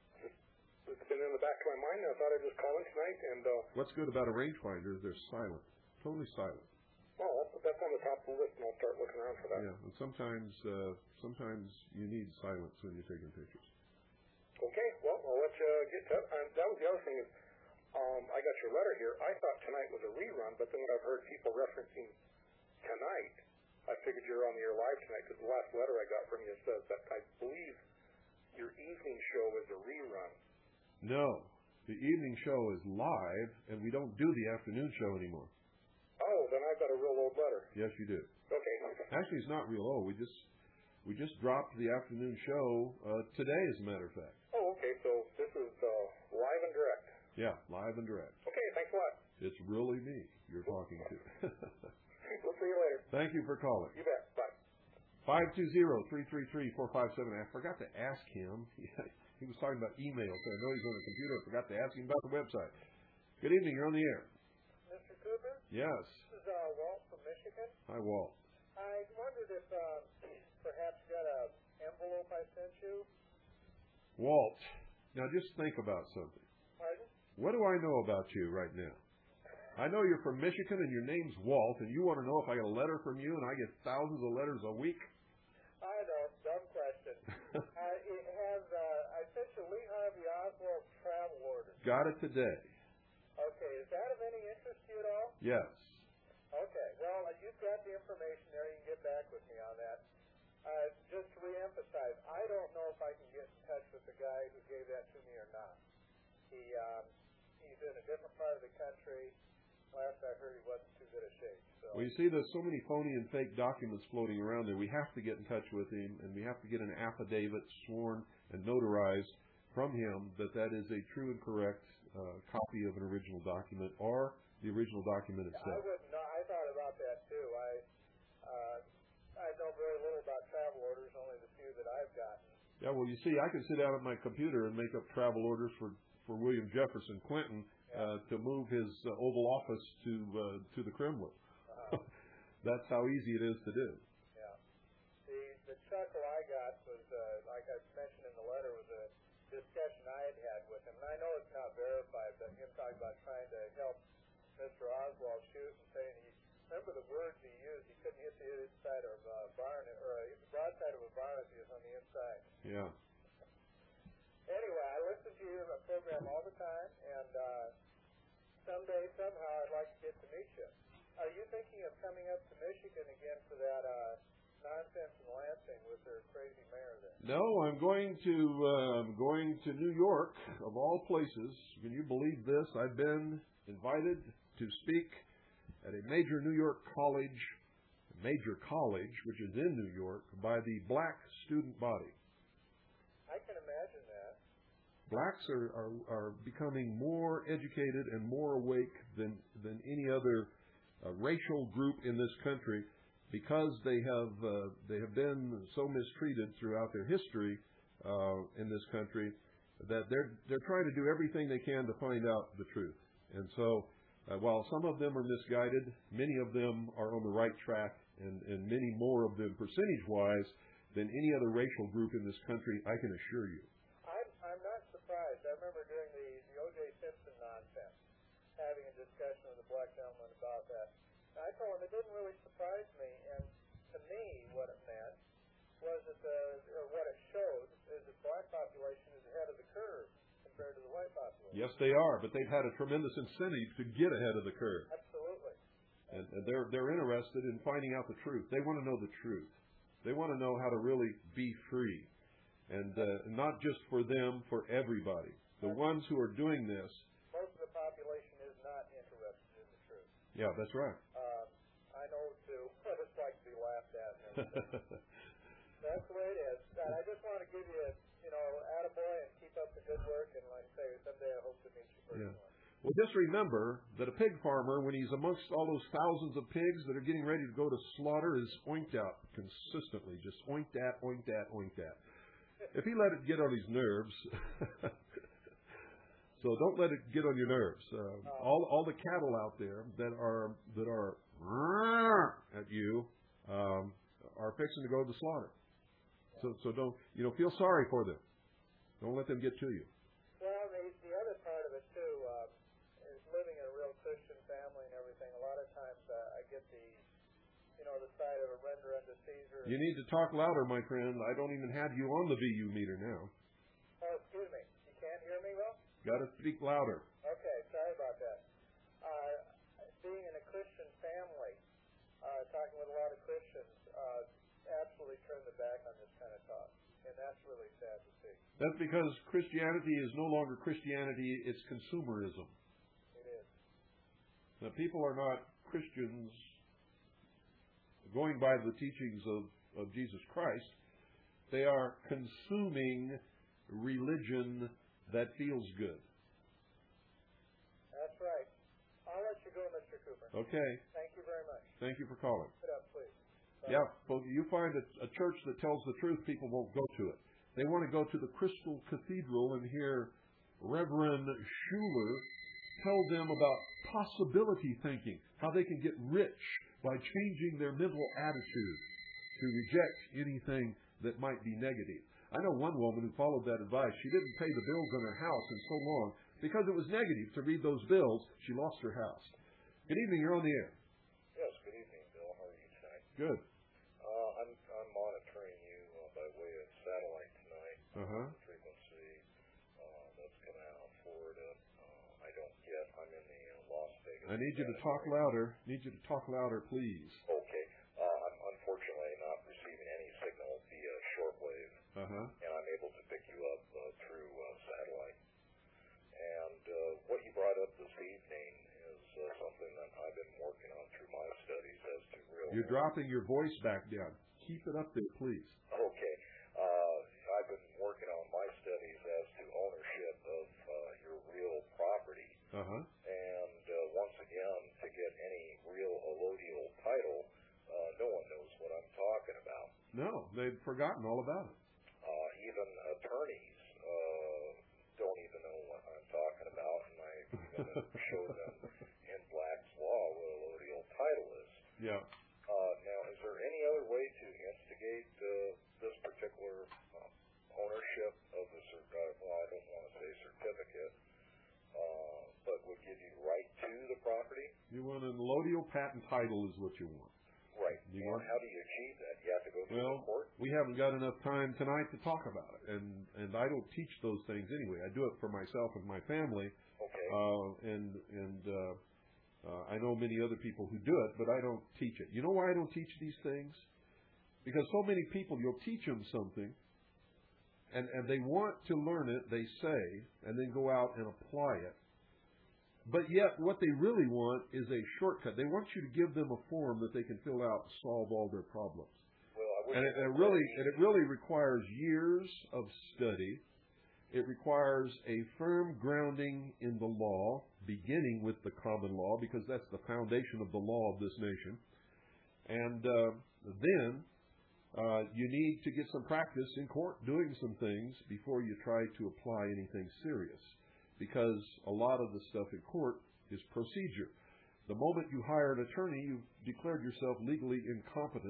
it's been in the back of my mind, and I thought I'd just call in tonight. And what's good about a rangefinder is they're silent, totally silent. Well, I'll put that on the top of the list, and I'll start looking around for that. Yeah, and sometimes you need silence when you're taking pictures. Okay, well, I'll let you get to it. That was the other thing is, I got your letter here. I thought tonight was a rerun, but then when I've heard people referencing tonight, I figured you're on the air live tonight because the last letter I got from you says that I believe your evening show is a rerun. No, the evening show is live, and we don't do the afternoon show anymore. Oh, then I've got a real old letter. Yes, you do. Okay. Actually, it's not real old. We just dropped the afternoon show today, as a matter of fact. Oh, okay. So this is live and direct. Yeah, live and direct. Okay, thanks a lot. It's really me you're talking to. We'll see you later. Thank you for calling. You bet. Bye. 520-333-457. I forgot to ask him. He was talking about email, so I know he's on the computer. I forgot to ask him about the website. Good evening. You're on the air. Mr. Cooper? Yes. This is Walt from Michigan. Hi, Walt. I wondered if perhaps you got an envelope I sent you. Walt, now just think about something. Pardon? What do I know about you right now? I know you're from Michigan and your name's Walt, and you want to know if I get a letter from you, and I get thousands of letters a week? I know, dumb question. It has, I sent you Lee Harvey Oswald travel orders. Got it today. Okay, is that of any interest to you at all? Yes. Okay, well, you've got the information there. You can get back with me on that. Just to reemphasize, I don't know if I can get in touch with the guy who gave that to me or not. He's in a different part of the country. Last I heard, he wasn't too good a shape. So. Well, you see, there's so many phony and fake documents floating around there. We have to get in touch with him, and we have to get an affidavit sworn and notarized from him that is a true and correct copy of an original document or the original document itself. I wouldn't know. I thought about that too. I know very little about travel orders, only the few that I've gotten. Yeah, well, you see, I can sit down at my computer and make up travel orders for William Jefferson Clinton to move his Oval Office to the Kremlin. That's how easy it is to do. Yeah. The chuckle I got was, like I mentioned in the letter, was a discussion I had with him. And I know it's not verified, but him talking about trying to help Mr. Oswald shoot and saying remember the words he used, he couldn't hit the inside of a barn, or the broadside of a barn if he was on the inside. Yeah. Anyway, I listen to your program all the time, and someday, somehow, I'd like to get to meet you. Are you thinking of coming up to Michigan again for that nonsense in Lansing with their crazy mayor there? No, I'm going to New York, of all places. Can you believe this? I've been invited to speak at a major New York college, which is in New York, by the black student body. I can imagine that. Blacks are becoming more educated and more awake than any other racial group in this country because they have been so mistreated throughout their history in this country that they're trying to do everything they can to find out the truth. And so while some of them are misguided, many of them are on the right track, and many more of them percentage-wise than any other racial group in this country, I can assure you. I'm not surprised. I remember during the O.J. Simpson nonsense, having a discussion with a black gentleman about that. And I told him it didn't really surprise me, and to me, what it meant was that what it showed is that the black population is ahead of the curve compared to the white population. Yes, they are, but they've had a tremendous incentive to get ahead of the curve. Absolutely. And they're interested in finding out the truth. They want to know the truth. They want to know how to really be free. And not just for them, for everybody. The ones who are doing this. Most of the population is not interested in the truth. Yeah, that's right. I know too. I just like to be laughed at. That's the way it is. And I just want to give you, attaboy and keep up the good work. And like I say, someday I hope to meet you personally. Yeah. Well, just remember that a pig farmer, when he's amongst all those thousands of pigs that are getting ready to go to slaughter, is oinked out consistently. Just oinked at, oinked at, oinked at. If he let it get on his nerves, so don't let it get on your nerves. All the cattle out there that are at you are fixing to go to slaughter. So don't feel sorry for them. Don't let them get to you. Well, the other part of it too is living in a real Christian family and everything. A lot of times I get the side of a render unto Caesar. You need to talk louder, my friend. I don't even have you on the VU meter now. Oh, excuse me. You can't hear me well? Got to speak louder. Okay, sorry about that. Being in a Christian family, talking with a lot of Christians, absolutely turn the back on this kind of talk. And that's really sad to see. That's because Christianity is no longer Christianity, it's consumerism. It is. Now, people are not Christians going by the teachings of Jesus Christ. They are consuming religion that feels good. That's right. I'll let you go, Mr. Cooper. Okay. Thank you very much. Thank you for calling. Sit up, please. Yeah, but you find a church that tells the truth, people won't go to it. They want to go to the Crystal Cathedral and hear Reverend Schuler tell them about possibility thinking, how they can get rich by changing their mental attitude to reject anything that might be negative. I know one woman who followed that advice. She didn't pay the bills on her house in so long because it was negative to read those bills. She lost her house. Good evening. You're on the air. Yes, good evening, Bill. How are you tonight? Good. I'm monitoring you by way of satellite tonight. Uh-huh. The frequency that's coming out of Florida. I don't get. I'm in the Las Vegas. I need you to talk louder. Please. Okay. I'm unfortunately not receiving any signal via shortwave. Uh-huh. And I'm able to pick you up through satellite. And what you brought up this evening is something that I've been working on through my studies as to real. You're dropping your voice back down. Keep it up there, please. Okay. I've been working on my studies as to ownership of your real property. Uh-huh. And once again, to get any real allodial title, no one knows what I'm talking about. No, they've forgotten all about it. Even attorneys don't even know what I'm talking about, and I even show them in Black's Law what allodial title is. Yeah. Now, is there any other way to instigate this particular ownership of the I don't want to say certificate, but would give you right to the property? You want an allodial patent title is what you want. Right. You and want? How do you achieve that? You have to go through the court? We haven't got enough time tonight to talk about it, and I don't teach those things anyway. I do it for myself and my family. Okay. I know many other people who do it, but I don't teach it. You know why I don't teach these things? Because so many people, you'll teach them something, and they want to learn it, they say, and then go out and apply it. But yet, what they really want is a shortcut. They want you to give them a form that they can fill out to solve all their problems. Well, and it really requires years of study. It requires a firm grounding in the law, beginning with the common law, because that's the foundation of the law of this nation. And then you need to get some practice in court doing some things before you try to apply anything serious. Because a lot of the stuff in court is procedure. The moment you hire an attorney, you've declared yourself legally incompetent,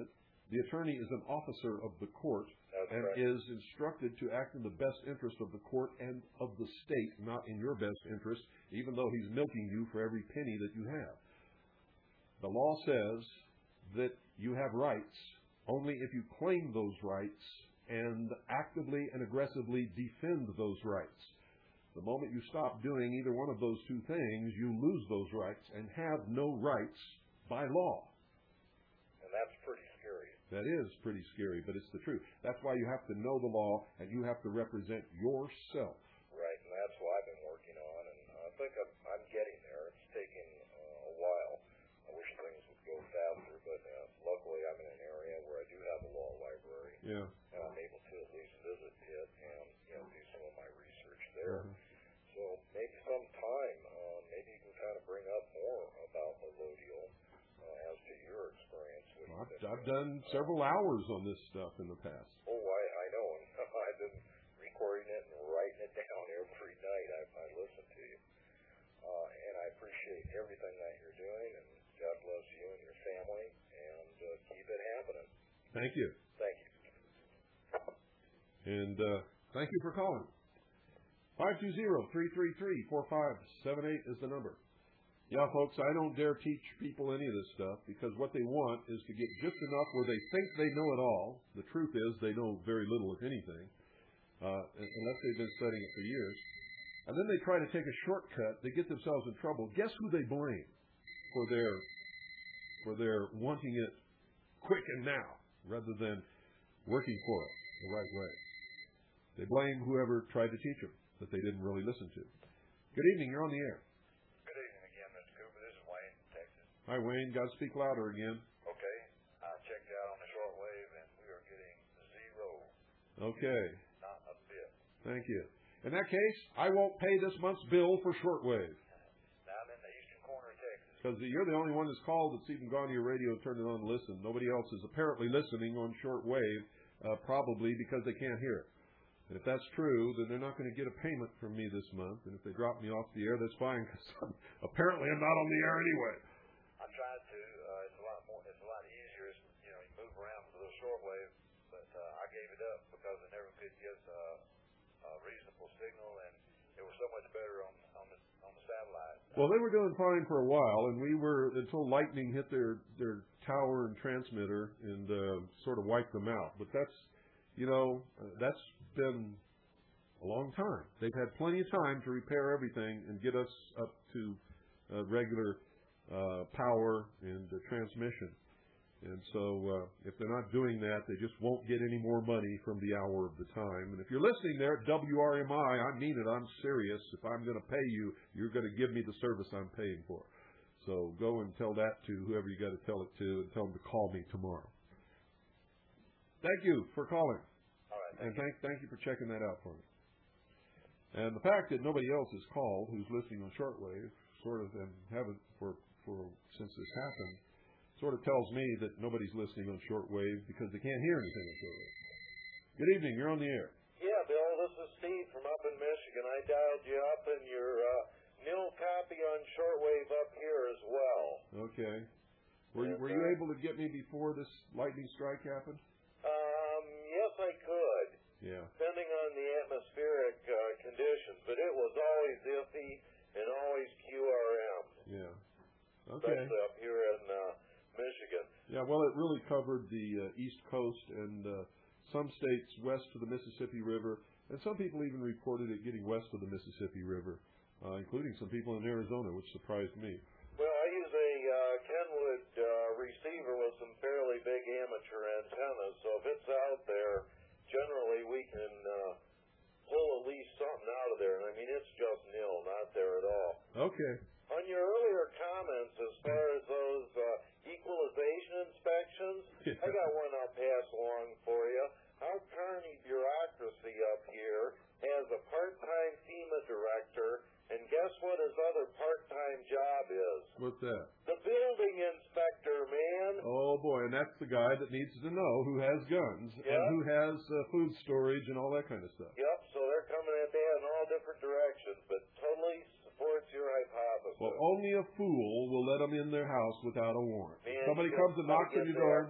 The attorney is an officer of the court and is instructed to act in the best interest of the court and of the state, not in your best interest, even though he's milking you for every penny that you have. The law says that you have rights only if you claim those rights and actively and aggressively defend those rights. The moment you stop doing either one of those two things, you lose those rights and have no rights by law. And that's pretty scary. That is pretty scary, but it's the truth. That's why you have to know the law, and you have to represent yourself. Right, and that's what I've been working on, and I think I'm getting there. It's taking a while. I wish things would go faster, but luckily I'm in an area where I do have a law library. Yeah. And I'm able to at least visit it and do some of my research there. So maybe sometime, maybe you can kind of bring up more about Melodio as to your experience with it. I've done several hours on this stuff in the past. Oh, I know. I've been recording it and writing it down every night. I listen to you. And I appreciate everything that you're doing, and God bless you and your family, and keep it happening. Thank you. Thank you. And thank you for calling. 520-333-4578 is the number. Yeah, folks, I don't dare teach people any of this stuff because what they want is to get just enough where they think they know it all. The truth is they know very little, if anything, unless they've been studying it for years. And then they try to take a shortcut. They get themselves in trouble. Guess who they blame for their wanting it quick and now rather than working for it the right way? They blame whoever tried to teach them that they didn't really listen to. Good evening. You're on the air. Good evening again, Mr. Cooper. This is Wayne from Texas. Hi, Wayne. Got to speak louder again. Okay. I checked out on the shortwave, and we are getting zero. Okay. Not a bit. Thank you. In that case, I won't pay this month's bill for shortwave. Now I'm in the eastern corner of Texas. Because you're the only one that's called that's even gone to your radio and turned it on and listened. Nobody else is apparently listening on shortwave, probably because they can't hear it. And if that's true, then they're not going to get a payment from me this month. And if they drop me off the air, that's fine, because apparently I'm not on the air anyway. I tried to. It's a lot easier. You move around with a little shortwave, but I gave it up because I never could get a reasonable signal, and it was so much better on the satellite. Well, they were doing fine for a while, and we were until lightning hit their tower and transmitter and sort of wiped them out. But that's been a long time. They've had plenty of time to repair everything and get us up to regular power and transmission. And so if they're not doing that, they just won't get any more money from the hour of the time. And if you're listening there at WRMI, I mean it. I'm serious. If I'm going to pay you, you're going to give me the service I'm paying for. So go and tell that to whoever you got to tell it to, and tell them to call me tomorrow. Thank you for calling. And thank you for checking that out for me. And the fact that nobody else has called who's listening on shortwave, sort of, and haven't since this happened, sort of tells me that nobody's listening on shortwave because they can't hear anything on shortwave. Good evening. You're on the air. Yeah, Bill. This is Steve from up in Michigan. I dialed you up, and your nil copy on shortwave up here as well. Okay. Were you able to get me before this lightning strike happened? Yes, I could. Yeah. Depending on the atmospheric conditions, but it was always iffy and always QRM. Yeah. Okay. Especially up here in Michigan. Yeah, well, it really covered the East Coast and some states west of the Mississippi River, and some people even reported it getting west of the Mississippi River, including some people in Arizona, which surprised me. Well, I use a Kenwood receiver with some fairly big amateur antennas, so if it's out there, generally we can pull at least something out of there. And I mean, it's just nil, not there at all. Okay. On your earlier comments, as far as those equalization inspections, I got one I'll pass along for you. Our county bureaucracy up here has a part-time FEMA director, and guess what his other part-time job is? What's that? The building inspector, man. Oh, boy, and that's the guy that needs to know who has guns and who has food storage and all that kind of stuff. Yep, so they're coming at that in all different directions, but totally supports your hypothesis. Well, only a fool will let them in their house without a warrant. Man, Somebody comes and knocks on your door.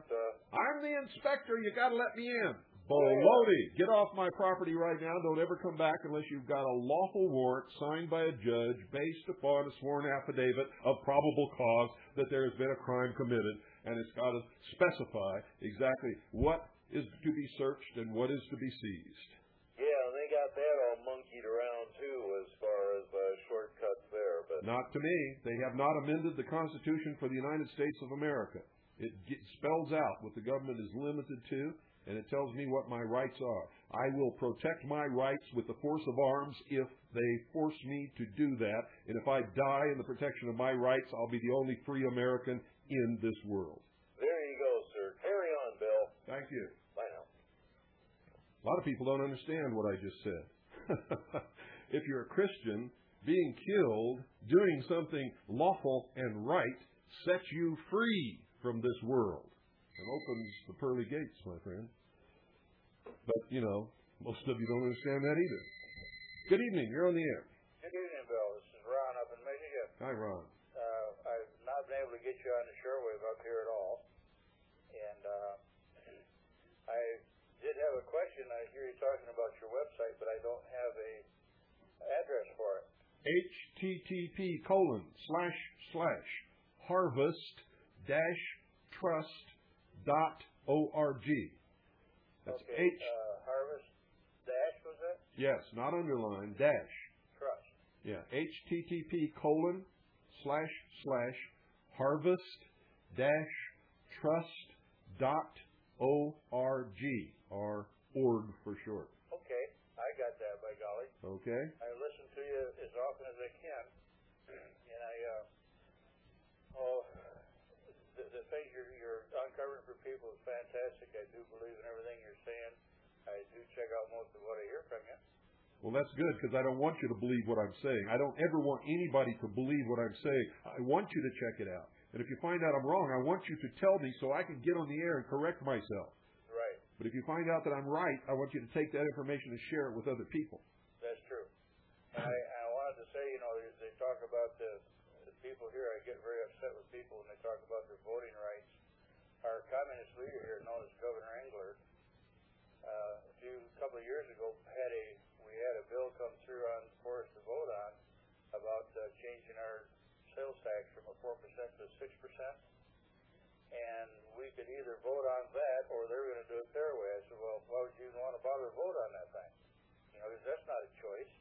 I'm the inspector. You got to let me in. Baloney. Get off my property right now. Don't ever come back unless you've got a lawful warrant signed by a judge based upon a sworn affidavit of probable cause that there has been a crime committed. And it's got to specify exactly what is to be searched and what is to be seized. Yeah, and they got that all monkeyed around, too, as far as shortcuts there. But not to me. They have not amended the Constitution for the United States of America. It spells out what the government is limited to, and it tells me what my rights are. I will protect my rights with the force of arms if they force me to do that. And if I die in the protection of my rights, I'll be the only free American in this world. There you go, sir. Carry on, Bill. Thank you. Bye now. A lot of people don't understand what I just said. If you're a Christian, being killed, doing something lawful and right, sets you free from this world and opens the pearly gates, my friend. But, most of you don't understand that either. Good evening. You're on the air. Good evening, Bill. This is Ron up in Michigan. Hi, Ron. I've not been able to get you on the shortwave up here at all. And I did have a question. I hear you talking about your website, but I don't have a address for it. http://harvest-trust.org. That's okay. Harvest dash was that? Yes, not underline, dash. Trust. Yeah, http://harvest-trust.org, or org for short. Okay, I got that, by golly. Okay. I listen to you as often as I can, and the things you're uncovering for people is fantastic. I do believe in everything you're saying. I do check out most of what I hear from you. Well, that's good, because I don't want you to believe what I'm saying. I don't ever want anybody to believe what I'm saying. I want you to check it out. And if you find out I'm wrong, I want you to tell me so I can get on the air and correct myself. Right. But if you find out that I'm right, I want you to take that information and share it with other people. That's true. And I wanted to say, they talk about the people here. I get very upset with people when they talk about their voting rights. Our communist leader here, known as Governor Engler, a couple of years ago, we had a bill come through for us to vote on about changing our sales tax from a 4% to 6%. And we could either vote on that or they're going to do it their way. I said, well, why would you want to bother to vote on that thing? Because that's not a choice.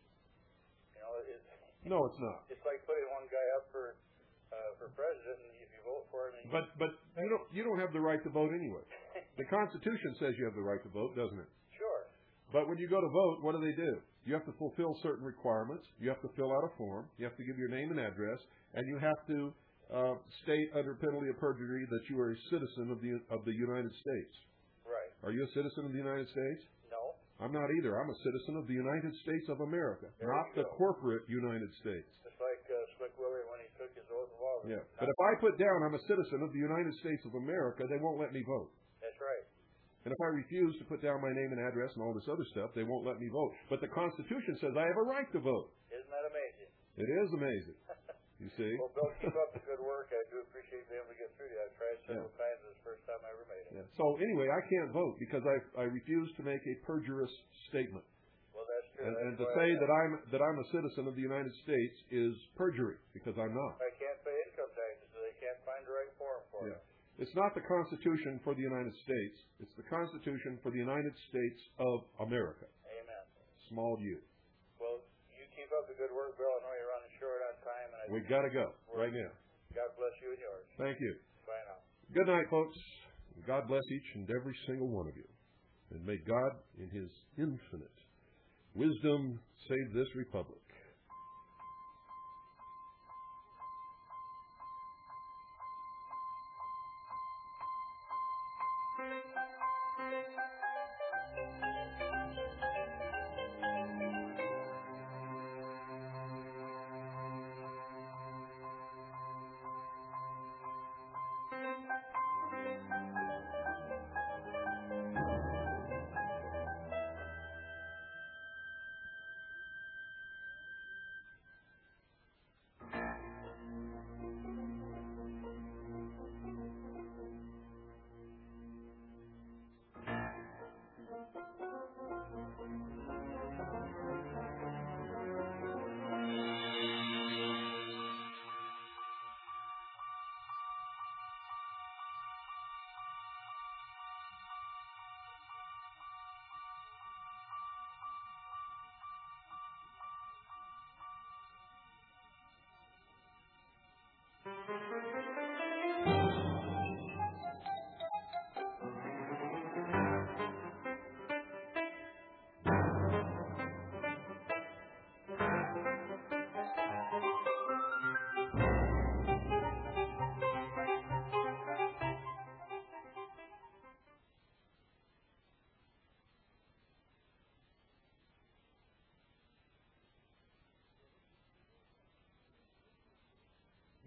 No, it's not. It's like putting one guy up for president, and if you vote for him... But you don't have the right to vote anyway. The Constitution says you have the right to vote, doesn't it? Sure. But when you go to vote, what do? You have to fulfill certain requirements. You have to fill out a form. You have to give your name and address. And you have to state under penalty of perjury that you are a citizen of the United States. Right. Are you a citizen of the United States? No. I'm not either. I'm a citizen of the United States of America, not the corporate United States. Just like Slick Willie when he took his oath of office. Yeah. But if I put down I'm a citizen of the United States of America, they won't let me vote. That's right. And if I refuse to put down my name and address and all this other stuff, they won't let me vote. But the Constitution says I have a right to vote. Isn't that amazing? It is amazing. You see? Well, Bill, keep up the good work. I do appreciate being able to get through to you. I've tried several times. This is the first time I ever made it. Yeah. So anyway, I can't vote because I refuse to make a perjurous statement. Well, that's true. And to say that I'm a citizen of the United States is perjury because I'm not. I can't pay income taxes, so they can't find the right form for it. It's not the Constitution for the United States. It's the Constitution for the United States of America. Amen. Small u. Well, you keep up the good work, Bill. I know you're running short on time. And We've got to go right now. God bless you and yours. Thank you. Bye now. Good night, folks. God bless each and every single one of you. And may God, in His infinite wisdom, save this republic.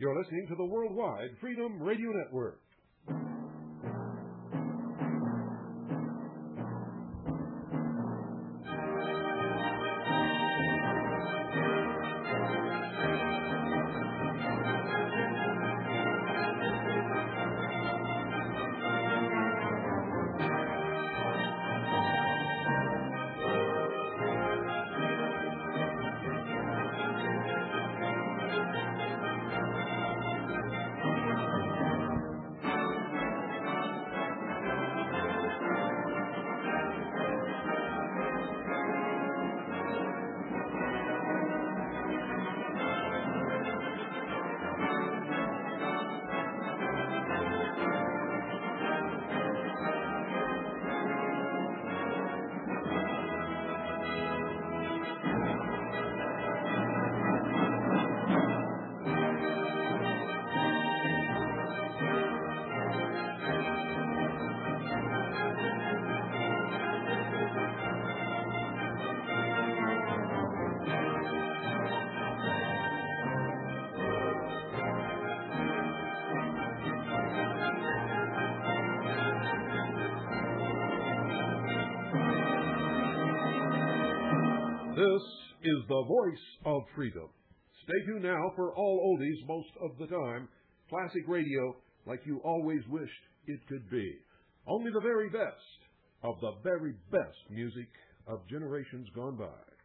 You're listening to the Worldwide Freedom Radio Network. This is the voice of freedom. Stay tuned now for all oldies most of the time. Classic radio like you always wished it could be. Only the very best of the very best music of generations gone by.